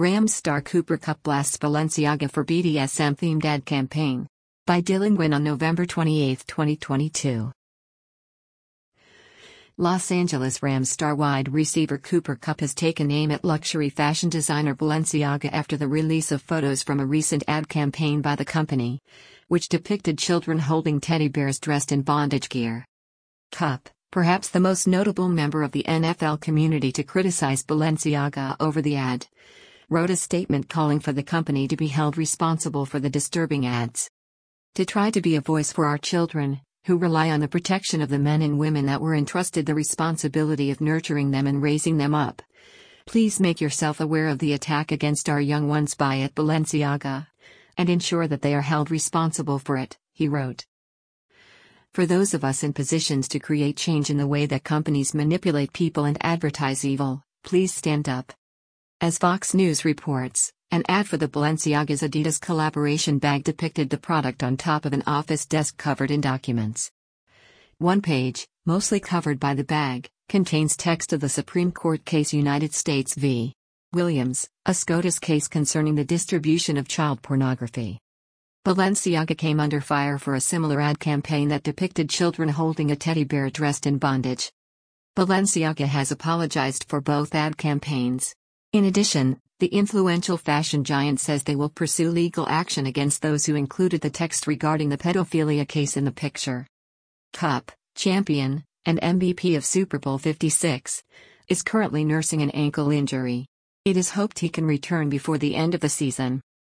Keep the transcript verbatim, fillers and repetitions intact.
Rams star Cooper Kupp blasts Balenciaga for B D S M-themed ad campaign. By Dylan Nguyen on November twenty-eighth, twenty twenty-two. Los Angeles Rams star wide receiver Cooper Kupp has taken aim at luxury fashion designer Balenciaga after the release of photos from a recent ad campaign by the company, which depicted children holding teddy bears dressed in bondage gear. Kupp, perhaps the most notable member of the N F L community to criticize Balenciaga over the ad, wrote a statement calling for the company to be held responsible for the disturbing ads. To try to be a voice for our children, who rely on the protection of the men and women that were entrusted the responsibility of nurturing them and raising them up. Please make yourself aware of the attack against our young ones by at Balenciaga, and ensure that they are held responsible for it, he wrote. For those of us in positions to create change in the way that companies manipulate people and advertise evil, please stand up. As Fox News reports, an ad for the Balenciaga's Adidas collaboration bag depicted the product on top of an office desk covered in documents. One page, mostly covered by the bag, contains text of the Supreme Court case United States v. Williams, a SCOTUS case concerning the distribution of child pornography. Balenciaga came under fire for a similar ad campaign that depicted children holding a teddy bear dressed in bondage. Balenciaga has apologized for both ad campaigns. In addition, the influential fashion giant says they will pursue legal action against those who included the text regarding the pedophilia case in the picture. Kupp, champion, and M V P of Super Bowl fifty-six, is currently nursing an ankle injury. It is hoped he can return before the end of the season.